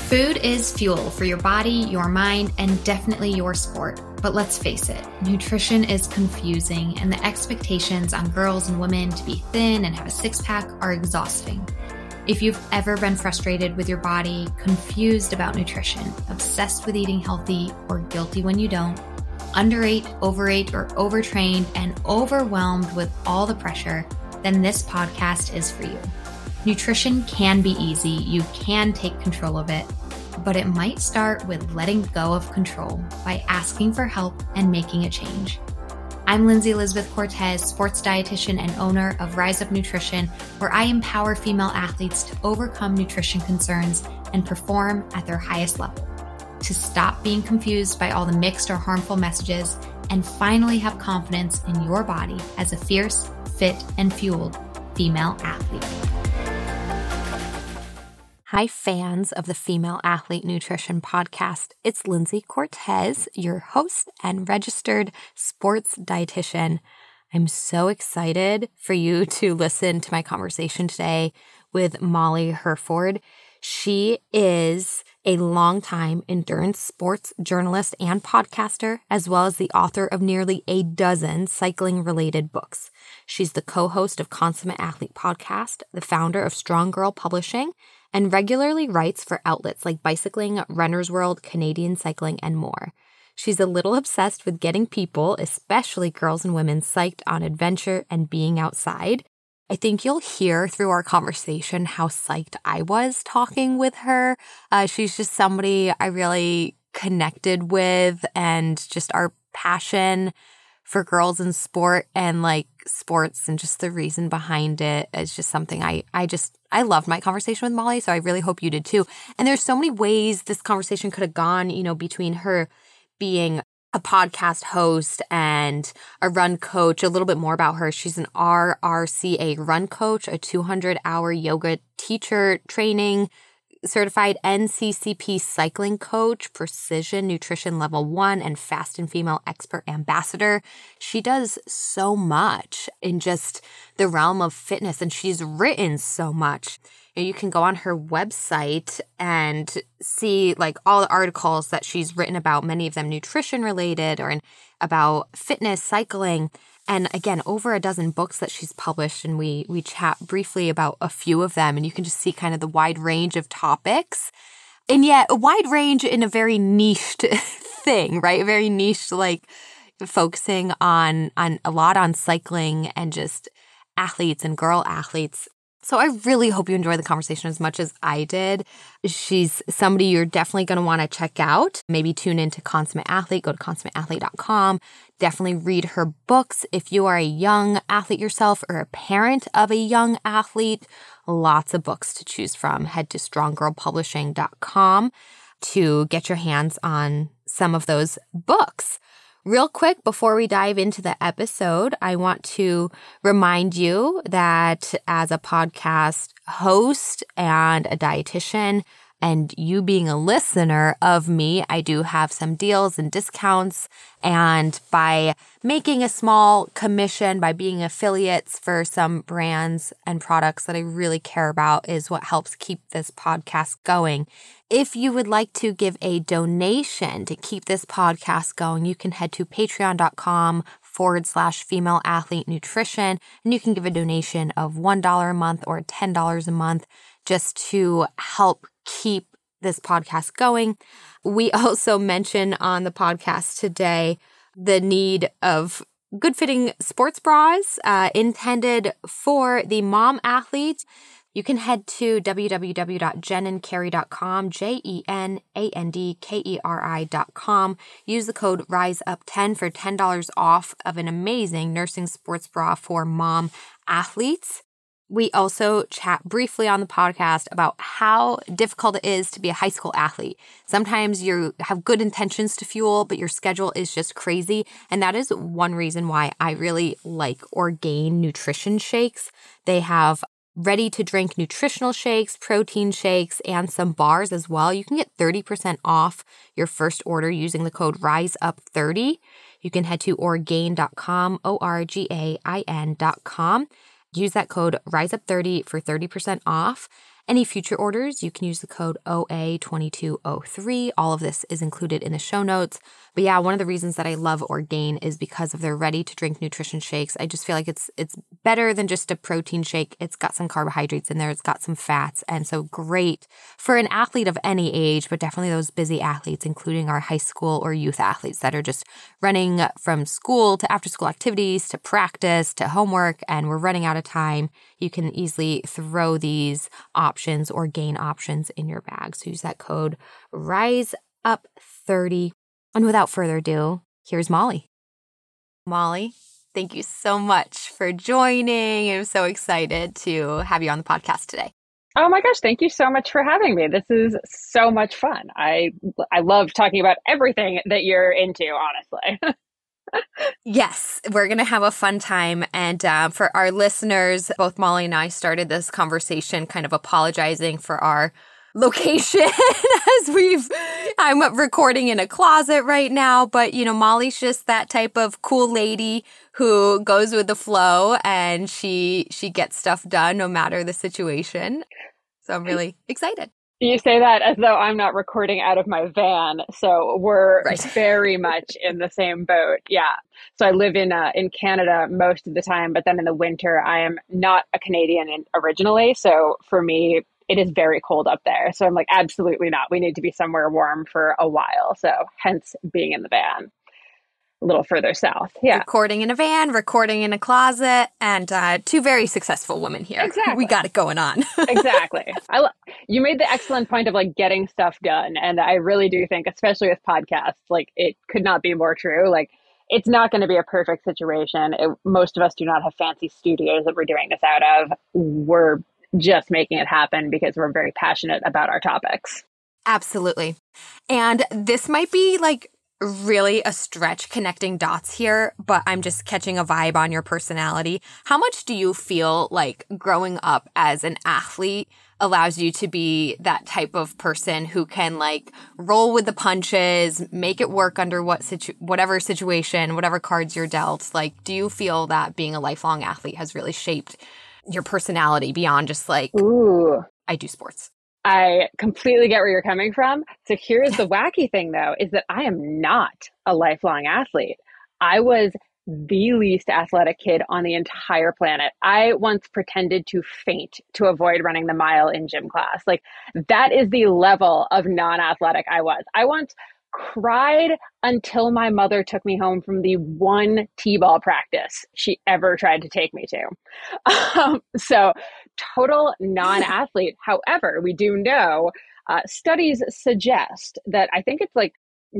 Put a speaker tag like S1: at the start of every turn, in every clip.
S1: Food is fuel for your body, your mind, and definitely your sport. But let's face it, nutrition is confusing, and the expectations on girls and women to be thin and have a six-pack are exhausting. If you've ever been frustrated with your body, confused about nutrition, obsessed with eating healthy, or guilty when you don't, underate, overate, or overtrained, and overwhelmed with all the pressure, then this podcast is for you. Nutrition can be easy, you can take control of it, but it might start with letting go of control by asking for help and making a change. I'm Lindsay Elizabeth Cortez, sports dietitian and owner of Rise Up Nutrition, where I empower female athletes to overcome nutrition concerns and perform at their highest level, to stop being confused by all the mixed or harmful messages, and finally have confidence in your body as a fierce, fit, and fueled female athlete. Hi, fans of the Female Athlete Nutrition Podcast. It's Lindsay Cortez, your host and registered sports dietitian. I'm so excited for you to listen to my conversation today with Molly Hurford. She is a longtime endurance sports journalist and podcaster, as well as the author of nearly a dozen cycling-related books. She's the co-host of Consummate Athlete Podcast, the founder of Strong Girl Publishing, and regularly writes for outlets like Bicycling, Runner's World, Canadian Cycling, and more. She's a little obsessed with getting people, especially girls and women, psyched on adventure and being outside. I think you'll hear through our conversation how psyched I was talking with her. She's just somebody I really connected with, and just our passion for girls in sport and like sports and just the reason behind it is just something I loved my conversation with Molly. So I really hope you did too. And there's so many ways this conversation could have gone, between her being a podcast host and a run coach. A little bit more about her. She's an RRCA run coach, a 200-hour yoga teacher training, certified NCCP cycling coach, precision nutrition level 1, and fast and female expert ambassador. She does so much in just the realm of fitness, and she's written so much. You can go on her website and see like all the articles that she's written about, many of them nutrition related or about fitness, cycling. And again, over a dozen books that she's published, and we chat briefly about a few of them, and you can just see kind of the wide range of topics. And yet a wide range in a very niched thing, right? A very niche, like focusing on a lot on cycling and just athletes and girl athletes. So I really hope you enjoy the conversation as much as I did. She's somebody you're definitely going to want to check out. Maybe tune into Consummate Athlete. Go to consummateathlete.com. Definitely read her books. If you are a young athlete yourself or a parent of a young athlete, lots of books to choose from. Head to stronggirlpublishing.com to get your hands on some of those books. Real quick, before we dive into the episode, I want to remind you that as a podcast host and a dietitian, and you being a listener of me, I do have some deals and discounts. And by making a small commission, by being affiliates for some brands and products that I really care about, is what helps keep this podcast going. If you would like to give a donation to keep this podcast going, you can head to patreon.com/female athlete nutrition, and you can give a donation of $1 a month or $10 a month just to help keep this podcast going. We also mention on the podcast today the need of good fitting sports bras intended for the mom athlete. You can head to www.jenandkerry.com, JENANDKERI.com. Use the code RISEUP10 for $10 off of an amazing nursing sports bra for mom athletes. We also chat briefly on the podcast about how difficult it is to be a high school athlete. Sometimes you have good intentions to fuel, but your schedule is just crazy. And that is one reason why I really like Orgain nutrition shakes. They have ready-to-drink nutritional shakes, protein shakes, and some bars as well. You can get 30% off your first order using the code RISEUP30. You can head to Orgain.com, ORGAIN.com. Use that code RISEUP30 for 30% off. Any future orders, you can use the code OA2203. All of this is included in the show notes. But yeah, one of the reasons that I love Orgain is because of their ready-to-drink nutrition shakes. I just feel like it's better than just a protein shake. It's got some carbohydrates in there. It's got some fats. And so great for an athlete of any age, but definitely those busy athletes, including our high school or youth athletes that are just running from school to after-school activities to practice to homework, and we're running out of time. You can easily throw these options or Orgain options in your bag. So use that code RISEUP30. And without further ado, here's Molly. Molly, thank you so much for joining. I'm so excited to have you on the podcast today.
S2: Oh my gosh, thank you so much for having me. This is so much fun. I love talking about everything that you're into, honestly.
S1: Yes, we're going to have a fun time. And for our listeners, both Molly and I started this conversation kind of apologizing for our location as I'm recording in a closet right now. But, Molly's just that type of cool lady who goes with the flow, and she gets stuff done no matter the situation. So I'm really excited.
S2: You say that as though I'm not recording out of my van. So we're very much in the same boat. Yeah. So I live in Canada most of the time, but then in the winter, I am not a Canadian originally. So for me, it is very cold up there. So I'm like, absolutely not. We need to be somewhere warm for a while. So hence being in the van a little further south. Yeah.
S1: Recording in a van, recording in a closet, and two very successful women here.
S2: Exactly.
S1: We got it going on.
S2: Exactly. You made the excellent point of like getting stuff done. And I really do think, especially with podcasts, like it could not be more true. Like it's not going to be a perfect situation. Most of us do not have fancy studios that we're doing this out of. We're just making it happen because we're very passionate about our topics.
S1: Absolutely. And this might be like really a stretch connecting dots here, but I'm just catching a vibe on your personality. How much do you feel like growing up as an athlete allows you to be that type of person who can like roll with the punches, make it work under whatever situation, whatever cards you're dealt? Like, do you feel that being a lifelong athlete has really shaped your personality beyond just like,
S2: ooh,
S1: I do sports?
S2: I completely get where you're coming from. So here's the wacky thing, though, is that I am not a lifelong athlete. I was the least athletic kid on the entire planet. I once pretended to faint to avoid running the mile in gym class. Like that is the level of non-athletic I was. I once cried until my mother took me home from the one t-ball practice she ever tried to take me to. So total non-athlete. However, we do know studies suggest that I think it's like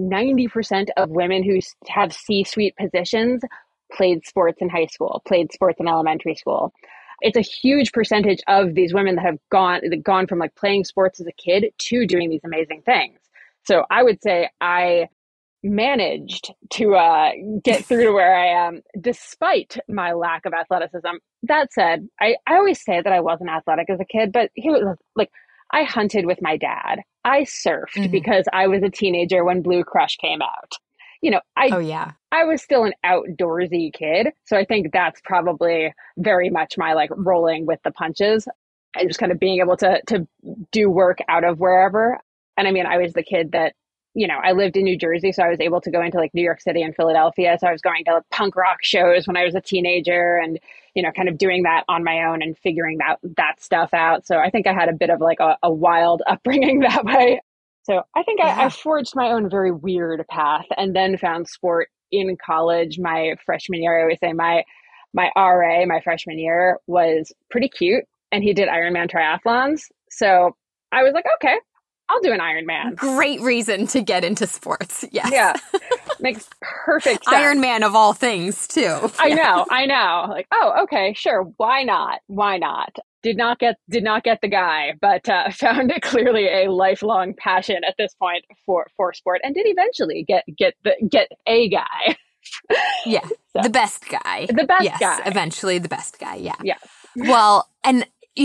S2: 90% of women who have C-suite positions played sports in high school, played sports in elementary school. It's a huge percentage of these women that have gone from like playing sports as a kid to doing these amazing things. So I would say I managed to get through to where I am despite my lack of athleticism. That said, I always say that I wasn't athletic as a kid, but he was like, I hunted with my dad. I surfed because I was a teenager when Blue Crush came out. I was still an outdoorsy kid. So I think that's probably very much my like rolling with the punches and just kind of being able to do work out of wherever. And I mean, I was the kid that, I lived in New Jersey, so I was able to go into like New York City and Philadelphia. So I was going to like, punk rock shows when I was a teenager and, kind of doing that on my own and figuring that stuff out. So I think I had a bit of like a wild upbringing that way. So I think I forged my own very weird path and then found sport in college. My freshman year, I always say my RA, my freshman year, was pretty cute and he did Ironman triathlons. So I was like, okay, I'll do an Ironman.
S1: Great reason to get into sports. Yes.
S2: Yeah. Makes perfect sense.
S1: Ironman of all things, too.
S2: I know. Like, oh, okay, sure. Why not? Did not get the guy, but found it clearly a lifelong passion at this point for sport, and did eventually get a guy.
S1: Yeah, so, the best guy.
S2: The best guy.
S1: Eventually the best guy. Yeah.
S2: Yeah.
S1: Well, and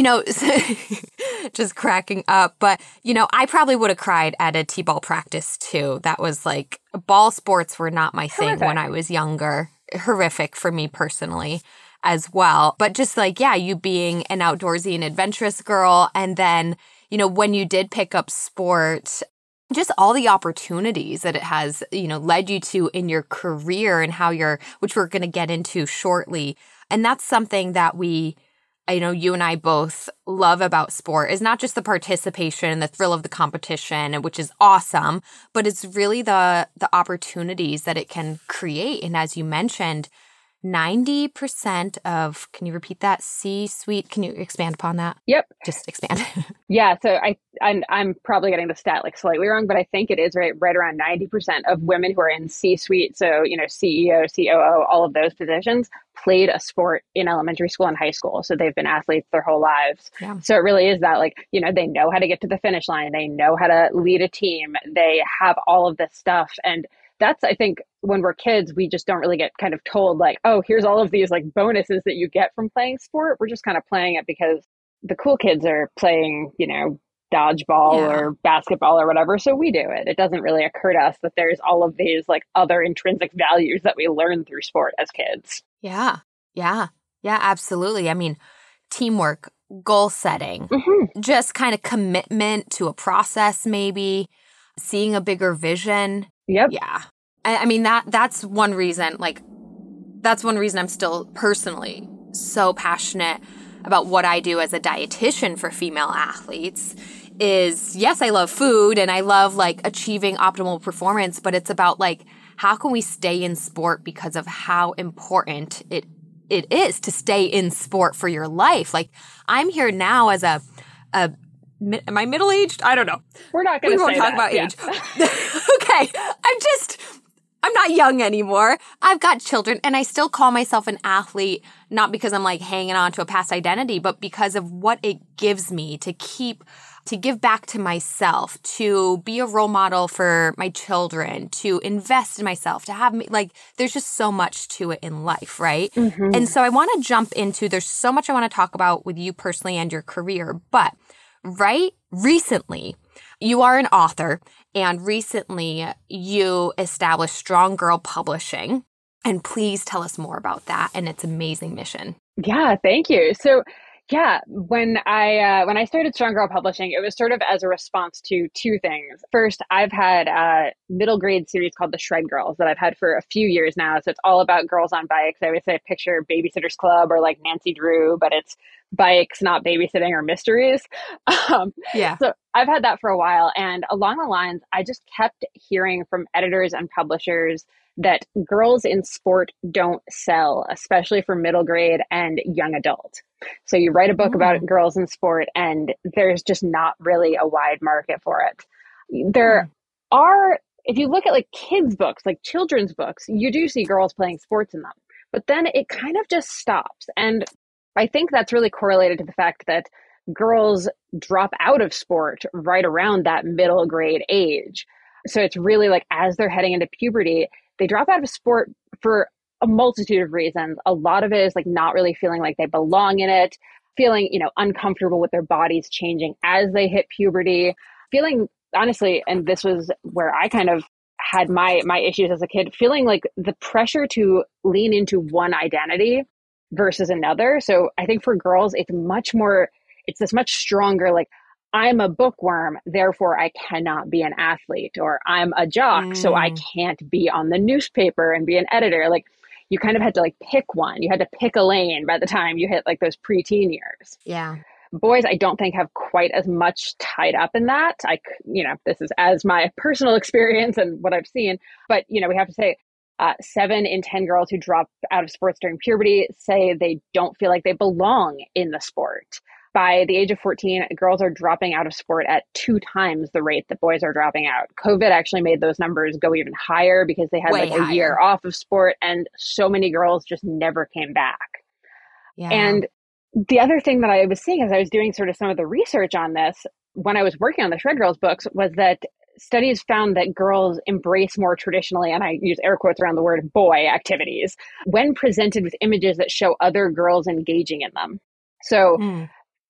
S1: just cracking up, but I probably would have cried at a t-ball practice too. That was like ball sports were not my thing when I was younger. Horrific for me personally. as well. But just like, yeah, you being an outdoorsy and adventurous girl. And then, when you did pick up sport, just all the opportunities that it has, led you to in your career and which we're going to get into shortly. And that's something that you and I both love about sport is not just the participation and the thrill of the competition, which is awesome, but it's really the opportunities that it can create. And as you mentioned, 90% of, can you repeat that? C-suite. Can you expand upon that?
S2: Yep.
S1: Just expand.
S2: Yeah. So I'm probably getting the stat like slightly wrong, but I think it is right around 90% of women who are in C-suite. So, CEO, COO, all of those positions played a sport in elementary school and high school. So they've been athletes their whole lives.
S1: Yeah.
S2: So it really is that they know how to get to the finish line. They know how to lead a team. They have all of this stuff. And that's, I think, when we're kids, we just don't really get kind of told like, oh, here's all of these like bonuses that you get from playing sport. We're just kind of playing it because the cool kids are playing, dodgeball or basketball or whatever. So we do it. It doesn't really occur to us that there's all of these like other intrinsic values that we learn through sport as kids.
S1: Yeah. Yeah. Yeah, absolutely. I mean, teamwork, goal setting, just kind of commitment to a process, maybe seeing a bigger vision.
S2: Yep.
S1: Yeah. I mean, that's one reason, I'm still personally so passionate about what I do as a dietitian for female athletes is, yes, I love food and I love like achieving optimal performance, but it's about like, how can we stay in sport because of how important it is to stay in sport for your life? Like, I'm here now as am I middle-aged? I don't know.
S2: We're not going to say
S1: talk
S2: that.
S1: about age. Okay. I'm not young anymore. I've got children and I still call myself an athlete, not because I'm like hanging on to a past identity, but because of what it gives me to give back to myself, to be a role model for my children, to invest in myself, to have me, like, there's just so much to it in life, right? Mm-hmm. And so I want to jump into, there's so much I want to talk about with you personally and your career, but recently, you are an author, and recently you established Strong Girl Publishing. And please tell us more about that and its amazing mission.
S2: Yeah, thank you. So, yeah, when I started Strong Girl Publishing, it was sort of as a response to two things. First, I've had a middle grade series called The Shred Girls that I've had for a few years now. So it's all about girls on bikes. I always say picture Babysitter's Club or like Nancy Drew, but it's bikes, not babysitting or mysteries.
S1: Yeah.
S2: So I've had that for a while. And along the lines, I just kept hearing from editors and publishers that girls in sport don't sell, especially for middle grade and young adult. So you write a book about girls in sport and there's just not really a wide market for it. There are, if you look at like kids' books, like children's books, you do see girls playing sports in them, but then it kind of just stops. And I think that's really correlated to the fact that girls drop out of sport right around that middle grade age. So it's really like as they're heading into puberty, they drop out of sport for a multitude of reasons. A lot of it is like not really feeling like they belong in it, feeling, uncomfortable with their bodies changing as they hit puberty, feeling honestly, and this was where I kind of had my issues as a kid, feeling like the pressure to lean into one identity versus another. So I think for girls, it's this much stronger, like, I'm a bookworm, therefore I cannot be an athlete, or I'm a jock, so I can't be on the newspaper and be an editor. Like, you kind of had to like pick one. You had to pick a lane by the time you hit like those preteen years.
S1: Yeah.
S2: Boys, I don't think have quite as much tied up in that. This is as my personal experience and what I've seen, but we have to say 7 in 10 girls who drop out of sports during puberty say they don't feel like they belong in the sport. By the age of 14, girls are dropping out of sport at 2 times the rate that boys are dropping out. COVID actually made those numbers go even higher because they had a year off of sport and so many girls just never came back.
S1: Yeah.
S2: And the other thing that I was seeing as I was doing sort of some of the research on this, when I was working on the Shred Girls books, was that studies found that girls embrace more traditionally, and I use air quotes around the word boy, activities when presented with images that show other girls engaging in them. So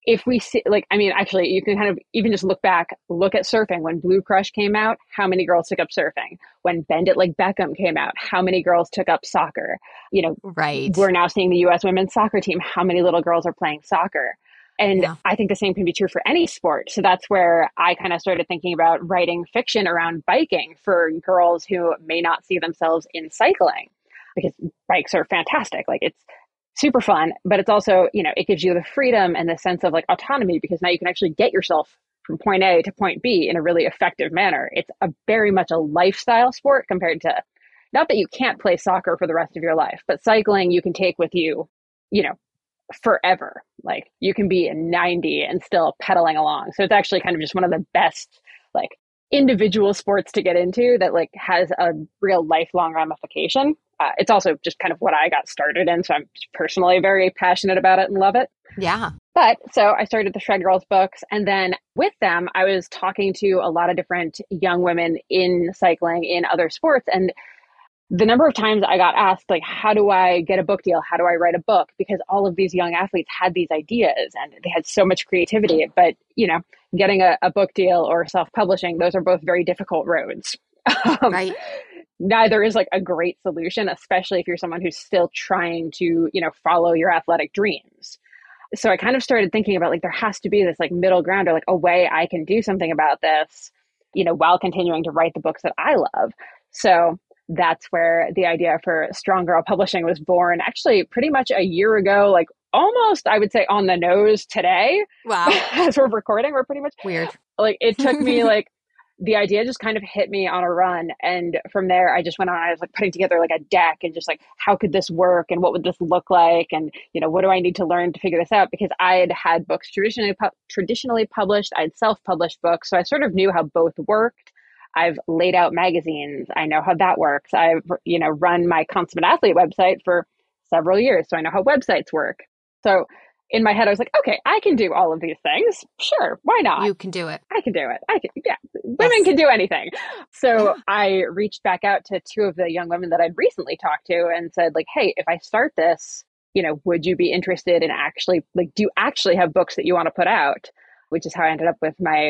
S2: if we see, like, I mean, actually, you can kind of even just look back, look at surfing. When Blue Crush came out, how many girls took up surfing? When Bend It Like Beckham came out, how many girls took up soccer? You know,
S1: Right.
S2: we're now seeing the U.S. women's soccer team. How many little girls are playing soccer? And
S1: Yeah.
S2: I think the same can be true for any sport. So that's where I kind of started thinking about writing fiction around biking for girls who may not see themselves in cycling, because bikes are fantastic. Like, it's super fun, but it's also, you know, it gives you the freedom and the sense of like autonomy, because now you can actually get yourself from point A to point B in a really effective manner. It's a very much a lifestyle sport compared to, not that you can't play soccer for the rest of your life, but cycling you can take with you, you know, forever. Like, you can be 90 and still pedaling along. So it's actually kind of just one of the best like individual sports to get into that like has a real lifelong ramification. It's also just kind of what I got started in. So I'm personally very passionate about it and love it.
S1: Yeah.
S2: But so I started the Shred Girls books. And then with them, I was talking to a lot of different young women in cycling, in other sports. And the number of times I got asked, like, how do I get a book deal? How do I write a book? Because all of these young athletes had these ideas and they had so much creativity. But, you know, getting a book deal or self-publishing, those are both very difficult roads.
S1: Right.
S2: Neither is like a great solution, especially if you're someone who's still trying to, you know, follow your athletic dreams. So I kind of started thinking about like, there has to be this like middle ground, or like a way I can do something about this, you know, while continuing to write the books that I love. So that's where the idea for Strong Girl Publishing was born, actually pretty much a year ago, like almost, I would say, on the nose today.
S1: Wow.
S2: As we're recording, we're pretty much
S1: Weird.
S2: like, it took me like, the idea just kind of hit me on a run. And from there, I just went on, I was like putting together like a deck and just like, how could this work? And what would this look like? And, you know, what do I need to learn to figure this out? Because I had had books traditionally published, I'd self-published books. So I sort of knew how both worked. I've laid out magazines. I know how that works. I've, you know, run my Consummate Athlete website for several years. So I know how websites work. So in my head, I was like, okay, I can do all of these things. Sure. Why not?
S1: You can do it.
S2: I can do it. Yeah. Women can do anything. So I reached back out to two of the young women that I'd recently talked to and said, like, hey, if I start this, you know, would you be interested in actually, like, do you actually have books that you want to put out? Which is how I ended up with my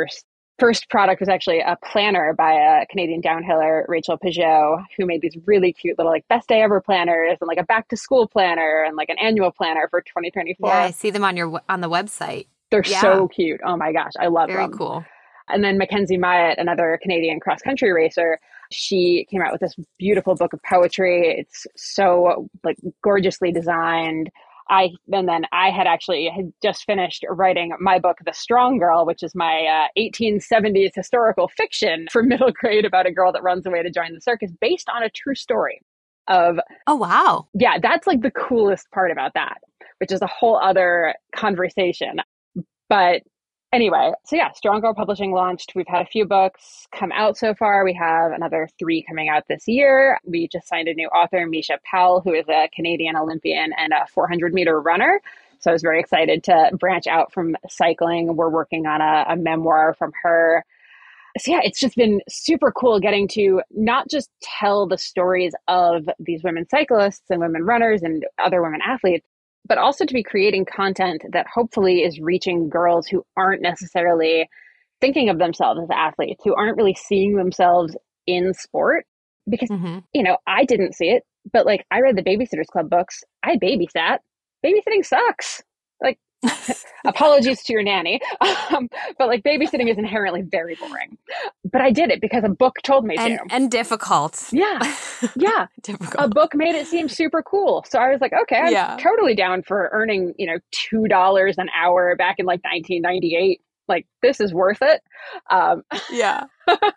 S2: first product was actually a planner by a Canadian downhiller, Rachel Peugeot, who made these really cute little like best day ever planners and like a back to school planner and like an annual planner for 2024.
S1: Yeah, I see them on the website.
S2: They're so cute. Oh my gosh, I love them.
S1: Very cool.
S2: And then Mackenzie Myatt, another Canadian cross country racer, she came out with this beautiful book of poetry. It's so like gorgeously designed. I had just finished writing my book, The Strong Girl, which is my 1870s historical fiction for middle grade about a girl that runs away to join the circus, based on a true story of.
S1: Oh, wow.
S2: Yeah, that's like the coolest part about that, which is a whole other conversation. But anyway, so yeah, Strong Girl Publishing launched. We've had a few books come out so far. We have another 3 coming out this year. We just signed a new author, Misha Powell, who is a Canadian Olympian and a 400-meter runner. So I was very excited to branch out from cycling. We're working on a memoir from her. So yeah, it's just been super cool getting to not just tell the stories of these women cyclists and women runners and other women athletes, but also to be creating content that hopefully is reaching girls who aren't necessarily thinking of themselves as athletes, who aren't really seeing themselves in sport. Because, you know, I didn't see it, but like I read the Babysitters Club books. I babysat. Babysitting sucks. Like, apologies to your nanny. But like babysitting is inherently very boring. But I did it because a book told me to.
S1: And difficult.
S2: Yeah. Yeah.
S1: Difficult.
S2: A book made it seem super cool. So I was like, okay, I'm totally down for earning, you know, $2 an hour back in like 1998. Like, this is worth it.
S1: Yeah.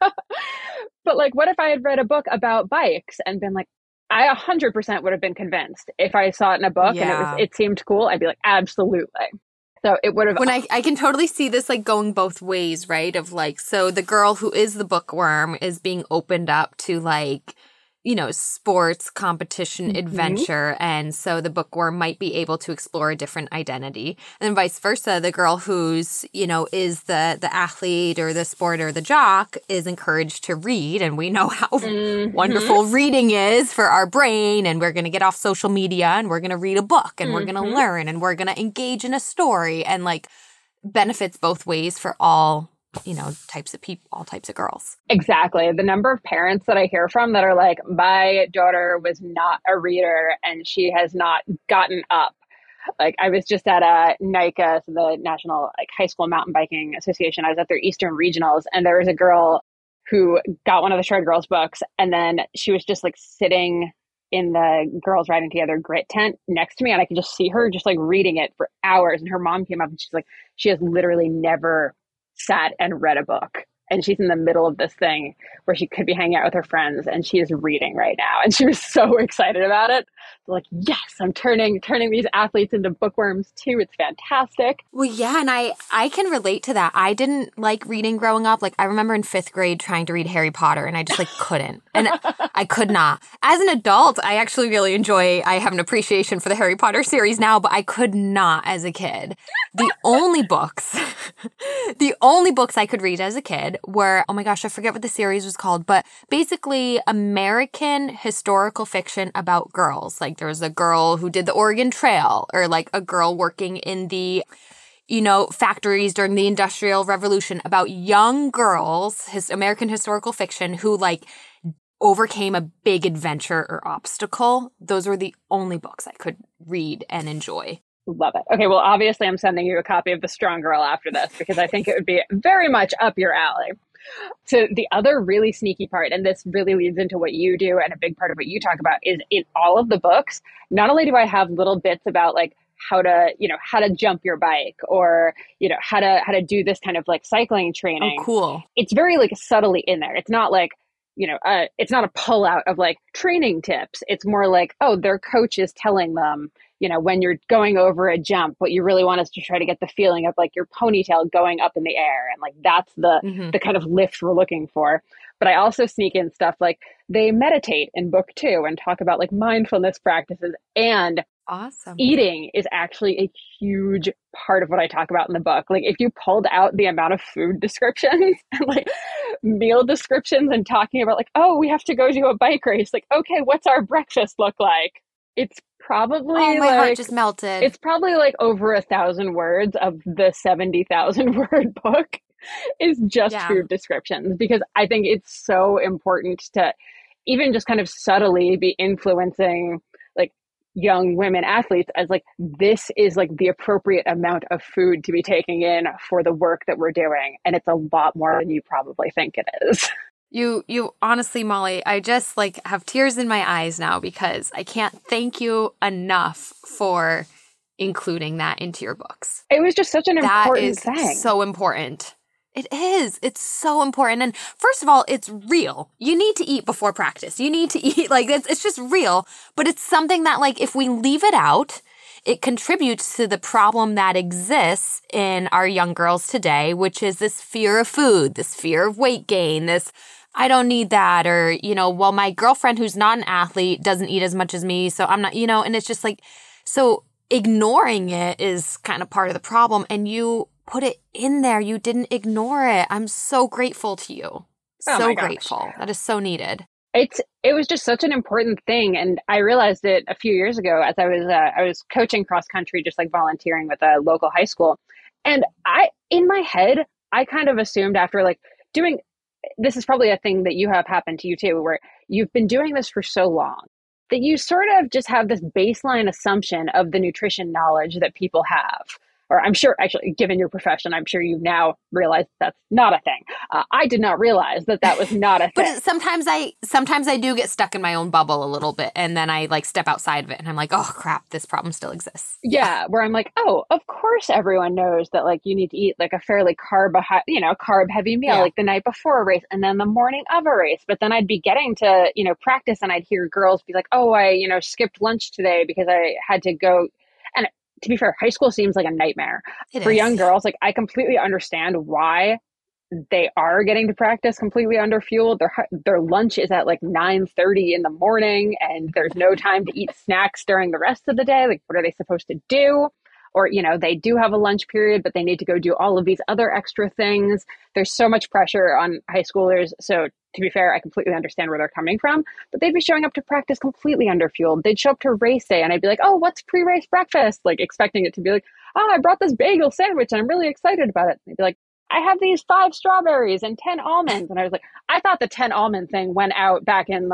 S2: But like, what if I had read a book about bikes and been like, I 100% would have been convinced if I saw it in a book and it seemed cool. I'd be like, absolutely. So it would have.
S1: When I can totally see this like going both ways, right? Of like, so the girl who is the bookworm is being opened up to like, sports, competition,
S2: Mm-hmm.
S1: adventure. And so the bookworm might be able to explore a different identity. And vice versa, the girl who's, is the athlete or the sport or the jock is encouraged to read. And we know how wonderful reading is for our brain. And we're going to get off social media and we're going to read a book and we're going to learn and we're going to engage in a story, and like benefits both ways for all types of people, all types of girls.
S2: Exactly. The number of parents that I hear from that are like, my daughter was not a reader and she has not gotten up. Like, I was just at a NICA, so the National High School Mountain Biking Association. I was at their Eastern Regionals, and there was a girl who got one of the Shred Girls books, and then she was just like sitting in the Girls Riding Together grit tent next to me, and I could just see her just like reading it for hours. And her mom came up and she's like, she has literally never sat and read a book, and she's in the middle of this thing where she could be hanging out with her friends, and she is reading right now, and she was so excited about it. Like, yes, I'm turning these athletes into bookworms too. It's fantastic.
S1: Well, yeah, and I can relate to that. I didn't like reading growing up. Like, I remember in 5th grade trying to read Harry Potter, and I just like couldn't, and I could not. As an adult, I actually really I have an appreciation for the Harry Potter series now, but I could not as a kid. The only books I could read as a kid were, oh my gosh, I forget what the series was called, but basically American historical fiction about girls. Like, there was a girl who did the Oregon Trail, or like a girl working in the, factories during the Industrial Revolution, about young girls, American historical fiction, who like overcame a big adventure or obstacle. Those were the only books I could read and enjoy.
S2: Love it. Okay, well, obviously I'm sending you a copy of The Strong Girl after this, because I think it would be very much up your alley. So the other really sneaky part, and this really leads into what you do and a big part of what you talk about, is in all of the books, not only do I have little bits about like how to jump your bike, or, how to do this kind of like cycling training.
S1: Oh, cool.
S2: It's very like subtly in there. It's not like, it's not a pull out of like training tips. It's more like, oh, their coach is telling them, when you're going over a jump, what you really want is to try to get the feeling of like your ponytail going up in the air. And like, that's the kind of lift we're looking for. But I also sneak in stuff like they meditate in book 2 and talk about like mindfulness practices, and
S1: awesome.
S2: Eating is actually a huge part of what I talk about in the book. Like, if you pulled out the amount of food descriptions and like meal descriptions and talking about like, oh, we have to go do a bike race. Like, okay, what's our breakfast look like? It's probably
S1: my heart just melted.
S2: It's probably like over 1,000 words of the 70,000 word book is just food descriptions, because I think it's so important to even just kind of subtly be influencing like young women athletes as like, this is like the appropriate amount of food to be taking in for the work that we're doing. And it's a lot more than you probably think it is.
S1: You honestly, Molly, I just like have tears in my eyes now, because I can't thank you enough for including that into your books.
S2: It was just such an important thing.
S1: That is so important. It is. It's so important. And first of all, it's real. You need to eat before practice. You need to eat, like, it's just real. But it's something that, like, if we leave it out, it contributes to the problem that exists in our young girls today, which is this fear of food, this fear of weight gain, this I don't need that, or, well, my girlfriend who's not an athlete doesn't eat as much as me, so I'm not, and it's just like, so ignoring it is kind of part of the problem, and you put it in there. You didn't ignore it. I'm so grateful to you. So grateful. That is so needed.
S2: It was just such an important thing, and I realized it a few years ago as I was coaching cross country, just like volunteering with a local high school, and in my head I kind of assumed after like doing this is probably a thing that you have happened to you too, where you've been doing this for so long that you sort of just have this baseline assumption of the nutrition knowledge that people have. Or I'm sure, actually, given your profession, I'm sure you now realize that's not a thing. I did not realize that was not a thing.
S1: But sometimes I do get stuck in my own bubble a little bit, and then I like step outside of it, and I'm like, oh crap, this problem still exists.
S2: Yeah, where I'm like, oh, of course everyone knows that like you need to eat like a fairly carb heavy meal like the night before a race and then the morning of a race. But then I'd be getting to practice, and I'd hear girls be like, oh, I skipped lunch today because I had to go. And to be fair, high school seems like a nightmare for young girls. Like, I completely understand why they are getting to practice completely underfueled. Their lunch is at like 9:30 in the morning, and there's no time to eat snacks during the rest of the day. Like, what are they supposed to do? Or, they do have a lunch period, but they need to go do all of these other extra things. There's so much pressure on high schoolers. So to be fair, I completely understand where they're coming from, but they'd be showing up to practice completely underfueled. They'd show up to race day and I'd be like, oh, what's pre-race breakfast? Like expecting it to be like, oh, I brought this bagel sandwich and I'm really excited about it. And they'd be like, I have these 5 strawberries and 10 almonds. And I was like, I thought the 10 almond thing went out back in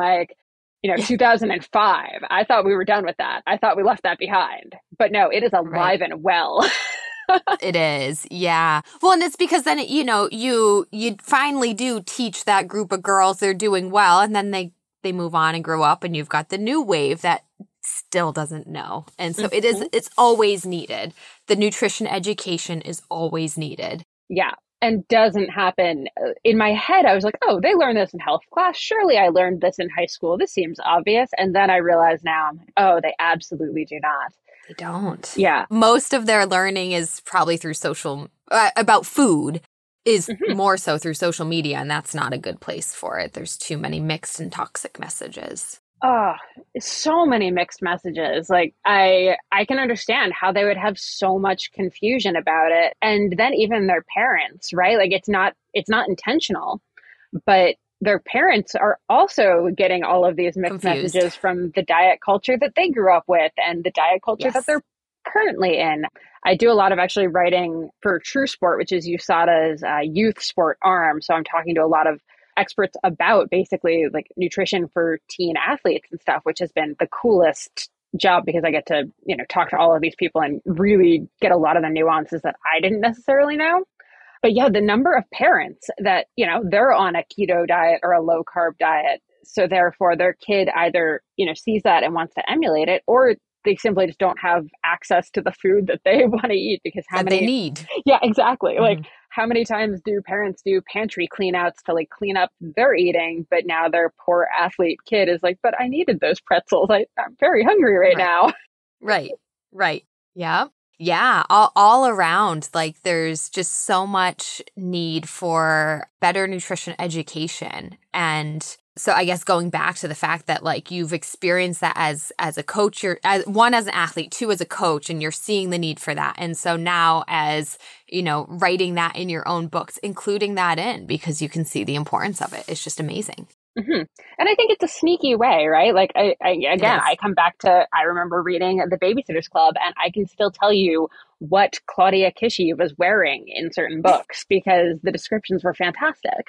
S2: 2005. I thought we were done with that. I thought we left that behind. But no, it is alive and well.
S1: It is. Yeah. Well, and it's because then, you finally do teach that group of girls they're doing well, and then they move on and grow up, and you've got the new wave that still doesn't know. And so it's always needed. The nutrition education is always needed.
S2: Yeah. And doesn't happen. In my head, I was like, oh, they learn this in health class. Surely I learned this in high school. This seems obvious. And then I realize now, I'm like, oh, they absolutely do not.
S1: They don't.
S2: Yeah.
S1: Most of their learning is probably through about food is more so through social media. And that's not a good place for it. There's too many mixed and toxic messages.
S2: Oh, so many mixed messages. Like I can understand how they would have so much confusion about it. And then even their parents, right? Like it's not intentional, but their parents are also getting all of these mixed messages from the diet culture that they grew up with and the diet culture that they're currently in. I do a lot of actually writing for True Sport, which is USADA's youth sport arm. So I'm talking to a lot of experts about basically like nutrition for teen athletes and stuff, which has been the coolest job because I get to, talk to all of these people and really get a lot of the nuances that I didn't necessarily know. But yeah, the number of parents that, they're on a keto diet or a low carb diet. So therefore their kid either, sees that and wants to emulate it, or they simply just don't have access to the food that they want to eat because
S1: they need.
S2: Yeah, exactly. Like how many times do parents do pantry clean outs to like clean up their eating, but now their poor athlete kid is like, but I needed those pretzels. I'm very hungry right now.
S1: Right. Yeah. Yeah. All around, like there's just so much need for better nutrition education. And so I guess going back to the fact that like you've experienced that as a coach, you're as an athlete, 2 as a coach, and you're seeing the need for that. And so now as, writing that in your own books, including that in because you can see the importance of it. It's just amazing.
S2: Mm-hmm. And I think it's a sneaky way, right? Like I come back to, I remember reading The Babysitter's Club and I can still tell you what Claudia Kishi was wearing in certain books because the descriptions were fantastic.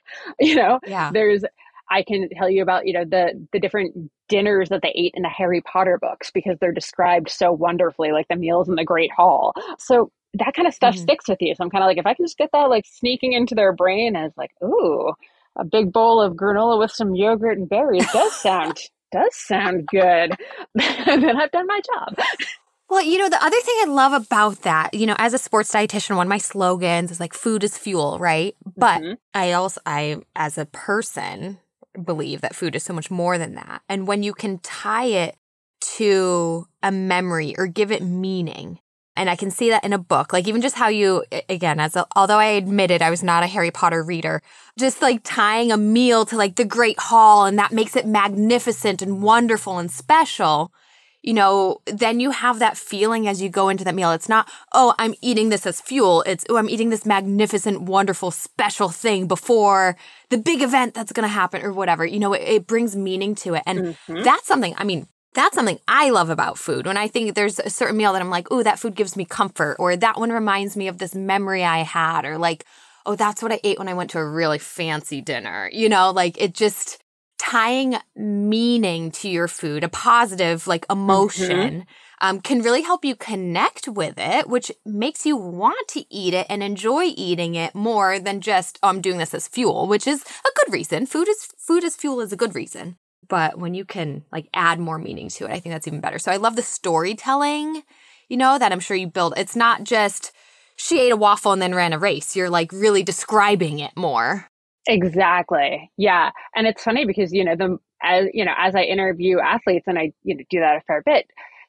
S2: I can tell you about, the different dinners that they ate in the Harry Potter books because they're described so wonderfully, like the meals in the Great Hall. So that kind of stuff sticks with you. So I'm kind of like, if I can just get that like sneaking into their brain as like, ooh, a big bowl of granola with some yogurt and berries does sound good. Then I've done my job.
S1: Well, the other thing I love about that, as a sports dietitian, one of my slogans is like food is fuel, right? But I, as a person, believe that food is so much more than that. And when you can tie it to a memory or give it meaning, and I can see that in a book, like even just how you, again, although I admitted I was not a Harry Potter reader, just like tying a meal to like the Great Hall and that makes it magnificent and wonderful and special, then you have that feeling as you go into that meal. It's not, oh, I'm eating this as fuel. It's, oh, I'm eating this magnificent, wonderful, special thing before the big event that's going to happen or whatever. It brings meaning to it. And that's something I love about food. When I think there's a certain meal that I'm like, oh, that food gives me comfort, or that one reminds me of this memory I had, or like, oh, that's what I ate when I went to a really fancy dinner. Like it just tying meaning to your food, a positive like emotion, can really help you connect with it, which makes you want to eat it and enjoy eating it more than just, oh, I'm doing this as fuel, which is a good reason. Food as fuel is a good reason. But when you can like add more meaning to it, I think that's even better. So I love the storytelling, that I'm sure you build. It's not just she ate a waffle and then ran a race. You're like really describing it more.
S2: Exactly. Yeah. And it's funny because, as I interview athletes and I, do that a fair bit,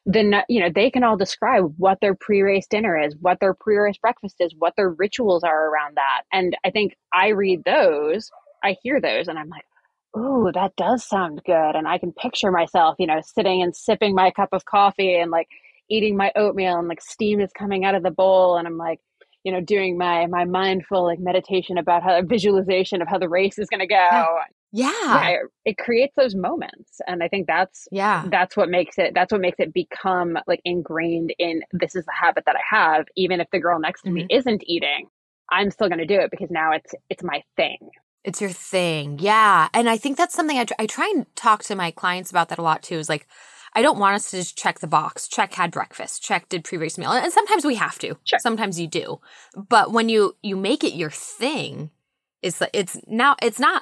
S2: then, they can all describe what their pre-race dinner is, what their pre-race breakfast is, what their rituals are around that. And I think I read those, I hear those, and I'm like, ooh, that does sound good. And I can picture myself, sitting and sipping my cup of coffee and like eating my oatmeal and like steam is coming out of the bowl. And I'm like, doing my mindful like meditation about how visualization of how the race is going to
S1: Yeah.
S2: go.
S1: Yeah.
S2: Yeah, it creates those moments. And I think that's what makes it become like ingrained in, this is the habit that I have. Even if the girl next to me isn't eating, I'm still going to do it because now it's my thing.
S1: It's your thing. Yeah. And I think that's something I try and talk to my clients about that a lot too, is like, I don't want us to just check the box, check had breakfast, check did pre-race meal. And sometimes we have to.
S2: Sure.
S1: Sometimes you do. But when you make it your thing, it's not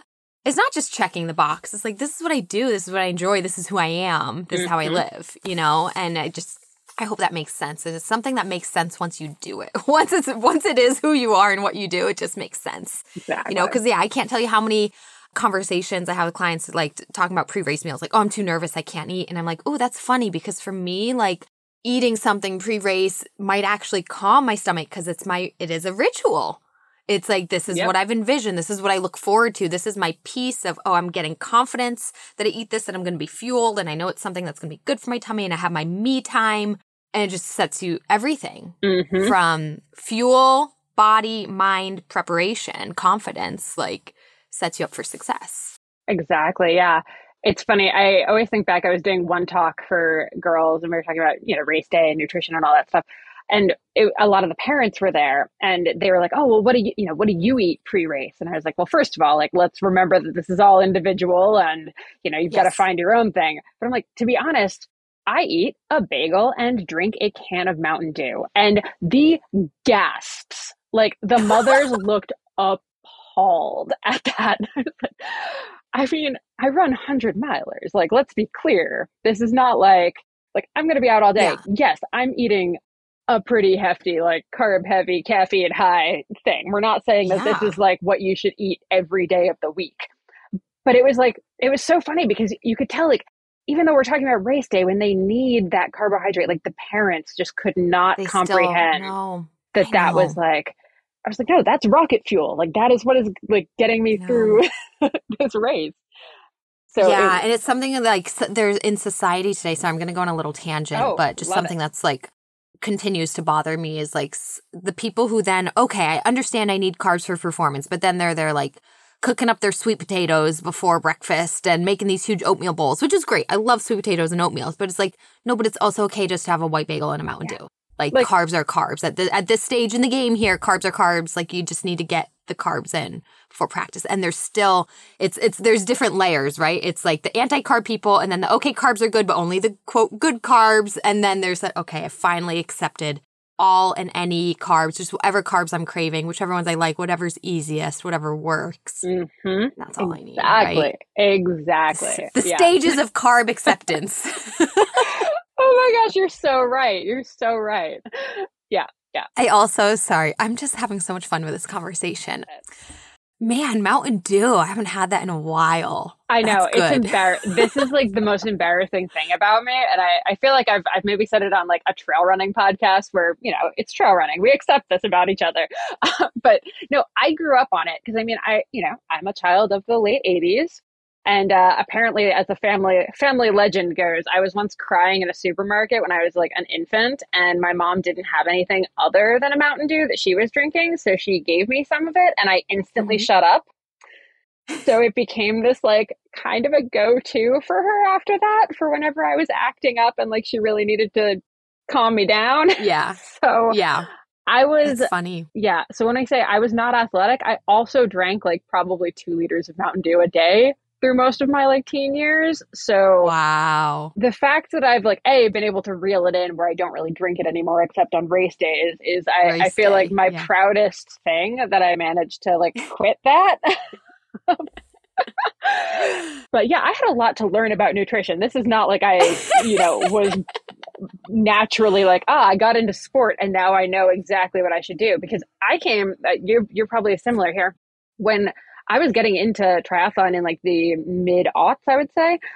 S1: just checking the box. It's like, this is what I do. This is what I enjoy. This is who I am. This is how I live, And I hope that makes sense. It's something that makes sense once you do it. Once it is who you are and what you do, it just makes sense.
S2: Exactly.
S1: Because I can't tell you how many conversations I have with clients like talking about pre-race meals, like, oh, I'm too nervous, I can't eat. And I'm like, oh, that's funny because for me, like eating something pre-race might actually calm my stomach because it is a ritual. It's like, this is what I've envisioned. This is what I look forward to. This is my piece of, oh, I'm getting confidence that I eat this and I'm going to be fueled. And I know it's something that's going to be good for my tummy and I have my me time. And it just sets you everything from fuel, body, mind, preparation, confidence, like sets you up for success.
S2: Exactly. Yeah. It's funny. I always think back, I was doing one talk for girls and we were talking about, race day and nutrition and all that stuff. And a lot of the parents were there and they were like, oh, well, what do you eat pre-race? And I was like, well, first of all, like, let's remember that this is all individual and, you've got to find your own thing. But I'm like, to be honest, I eat a bagel and drink a can of Mountain Dew. And the gasps, like the mothers looked appalled at that. I mean, I run 100-milers. Like, let's be clear. This is not like I'm going to be out all day. Yeah. Yes, I'm eating a pretty hefty, like carb heavy, caffeine high thing. We're not saying that this is like what you should eat every day of the week. But it was so funny because you could tell, like, even though we're talking about race day, when they need that carbohydrate, like the parents just could not comprehend that was like, I was like, no, that's rocket fuel. Like that is what is like getting me through this race. So
S1: and it's something like there's in society today. So I'm going to go on a little tangent, but just something that's like continues to bother me is like the people who then, okay, I understand I need carbs for performance, but then they're like cooking up their sweet potatoes before breakfast and making these huge oatmeal bowls, which is great. I love sweet potatoes and oatmeals, but it's like, no, but it's also okay just to have a white bagel and a Mountain Dew. Like carbs are carbs. At this stage in the game here, carbs are carbs. Like you just need to get the carbs in before practice. And there's still, there's different layers, right? It's like the anti-carb people and then the, okay, carbs are good, but only the quote good carbs. And then there's that, okay, I finally accepted all and any carbs, just whatever carbs I'm craving, whichever ones I like, whatever's easiest, whatever works. That's all I need. Right?
S2: Exactly.
S1: The stages of carb acceptance.
S2: Oh my gosh, you're so right. You're so right. Yeah.
S1: I also, sorry, I'm just having so much fun with this conversation. Man, Mountain Dew. I haven't had that in a while.
S2: I know. It's embarrassing. This is like the most embarrassing thing about me. And I feel like I've maybe said it on like a trail running podcast where, it's trail running. We accept this about each other. But no, I grew up on it because I mean, I'm a child of the late 80s. And apparently, as a family legend goes, I was once crying in a supermarket when I was like an infant, and my mom didn't have anything other than a Mountain Dew that she was drinking, so she gave me some of it, and I instantly shut up. So it became this like kind of a go-to for her after that, for whenever I was acting up and like she really needed to calm me down.
S1: Yeah.
S2: So
S1: yeah. That's funny.
S2: Yeah. So when I say I was not athletic, I also drank like probably 2 liters of Mountain Dew a day through most of my like teen years. So
S1: wow.
S2: The fact that I've like been able to reel it in where I don't really drink it anymore except on race days is I feel like my proudest thing that I managed to like quit that. But yeah, I had a lot to learn about nutrition. This is not like I, was naturally like, I got into sport and now I know exactly what I should do, because I came, you're probably similar here. When I was getting into triathlon in like the mid-aughts, I would say,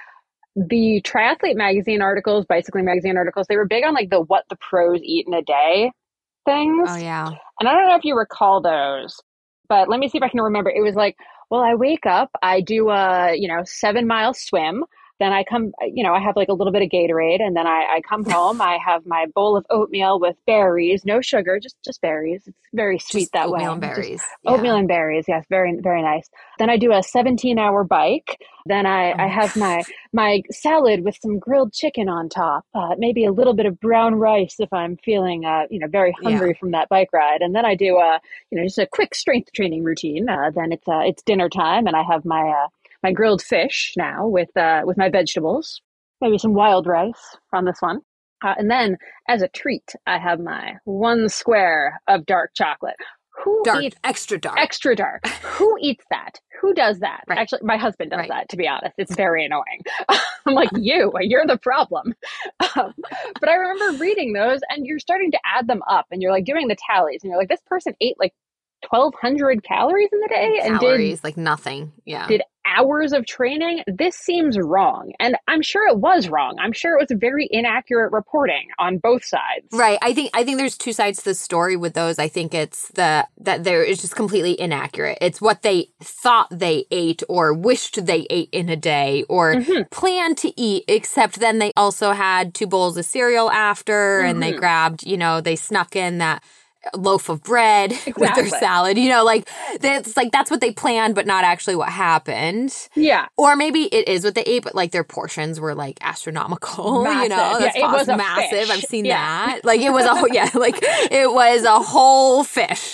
S2: the triathlete magazine articles, bicycling magazine articles, they were big on like the what the pros eat in a day
S1: Oh,
S2: things.
S1: yeah.
S2: And I don't know if you recall those, but let me see if I can remember. It was like, well, I wake up, I do a, 7 mile swim. Then I come, I have like a little bit of Gatorade, and then I come home. I have my bowl of oatmeal with berries, no sugar, just berries. It's very sweet
S1: Just
S2: that
S1: oatmeal
S2: way.
S1: and
S2: Just
S1: berries.
S2: oatmeal
S1: Yeah.
S2: and berries. Yes, very, very nice. Then I do a 17-hour bike. Then I,
S1: Oh
S2: I
S1: my
S2: have my
S1: gosh.
S2: my salad with some grilled chicken on top, maybe a little bit of brown rice if I'm feeling, very
S1: Yeah.
S2: hungry from that bike ride. And then I do just a quick strength training routine. Then it's dinner time, and I have my grilled fish now with my vegetables, maybe some wild rice on this one. And then as a treat, I have my one square of dark chocolate. Who
S1: Dark,
S2: eats
S1: extra dark.
S2: extra dark? Who eats that? Who does that?
S1: Right.
S2: Actually, my husband does
S1: Right.
S2: that, to be honest. It's very annoying. I'm like, you're the problem. But I remember reading those, and you're starting to add them up, and you're like doing the tallies, and you're like, this person ate like 1,200 calories in the day and did
S1: Calories, like nothing. Yeah.
S2: did hours of training. This seems wrong. And I'm sure it was wrong. I'm sure it was very inaccurate reporting on both sides.
S1: Right. I think there's two sides to the story with those. I think it's that there is just completely inaccurate. It's what they thought they ate or wished they ate in a day or
S2: Mm-hmm.
S1: planned to eat, except then they also had 2 bowls of cereal after and they
S2: Mm-hmm.
S1: grabbed, they snuck in that loaf of bread with their
S2: Exactly.
S1: salad, it's like that's what they planned, but not actually what happened.
S2: Yeah.
S1: Or maybe it is what they ate, but like their portions were like astronomical,
S2: Massive. Yeah,
S1: that's
S2: it was a
S1: massive.
S2: fish.
S1: I've seen
S2: Yeah.
S1: that. Like it was it was a whole fish.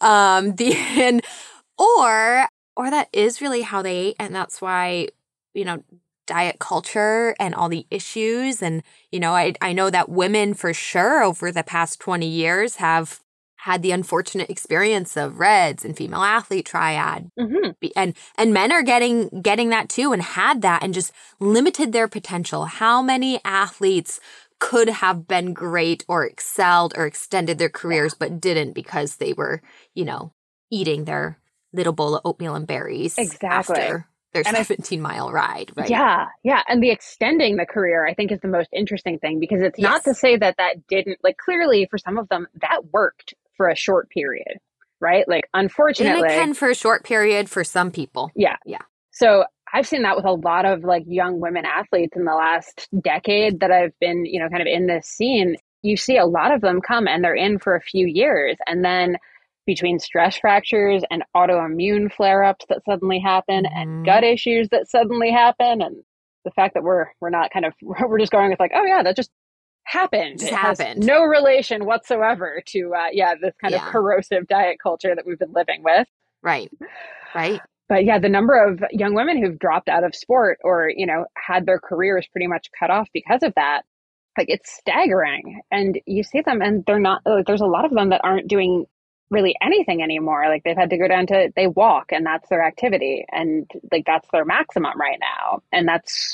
S1: Or that is really how they ate, and that's why, diet culture and all the issues. And, I know that women for sure over the past 20 years have had the unfortunate experience of Reds and female athlete triad.
S2: Mm-hmm.
S1: And men are getting that too and had that and just limited their potential. How many athletes could have been great or excelled or extended their careers but didn't because they were, eating their little bowl of oatmeal and berries
S2: Exactly.
S1: after their
S2: And
S1: 17-mile ride, right?
S2: Yeah, yeah. And the extending the career, I think, is the most interesting thing, because it's not to
S1: Yes.
S2: say that didn't, like, clearly for some of them, that worked for a short period, right? Like,
S1: And
S2: unfortunately,
S1: it can for a short period for some people.
S2: yeah.
S1: Yeah.
S2: So I've seen that with a lot of like young women athletes in the last decade that I've been, kind of in this scene. You see a lot of them come and they're in for a few years, and then between stress fractures and autoimmune flare-ups that suddenly happen and gut issues that suddenly happen, and the fact that we're not kind of we're just going with like, oh yeah, that just happened.
S1: Just
S2: It has
S1: happened.
S2: no relation whatsoever to this kind of corrosive diet culture that we've been living with.
S1: Right. Right.
S2: But yeah, the number of young women who've dropped out of sport or, had their careers pretty much cut off because of that, like, it's staggering. And you see them and they're not, like, there's a lot of them that aren't doing really anything anymore. Like, they've had to go down to, they walk and that's their activity. And like, that's their maximum right now. And that's